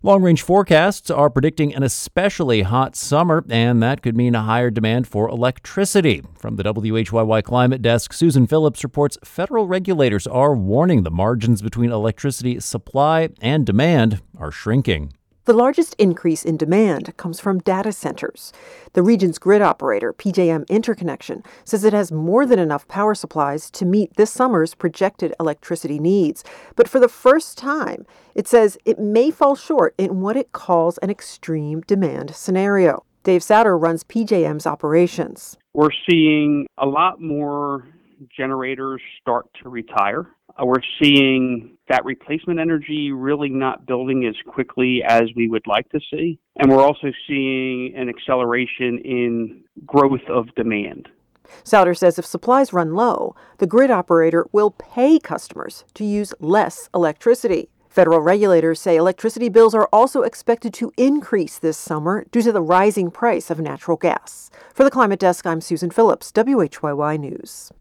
Long-range forecasts are predicting an especially hot summer, and that could mean a higher demand for electricity. From the WHYY Climate Desk, Susan Phillips reports federal regulators are warning the margins between electricity supply and demand are shrinking. The largest increase in demand comes from data centers. The region's grid operator, PJM Interconnection, says it has more than enough power supplies to meet this summer's projected electricity needs. But for the first time, it says it may fall short in what it calls an extreme demand scenario. Dave Sauter runs PJM's operations. We're seeing a lot more generators start to retire. We're seeing that replacement energy really not building as quickly as we would like to see. And we're also seeing an acceleration in growth of demand. Sauter says if supplies run low, the grid operator will pay customers to use less electricity. Federal regulators say electricity bills are also expected to increase this summer due to the rising price of natural gas. For the Climate Desk, I'm Susan Phillips, WHYY News.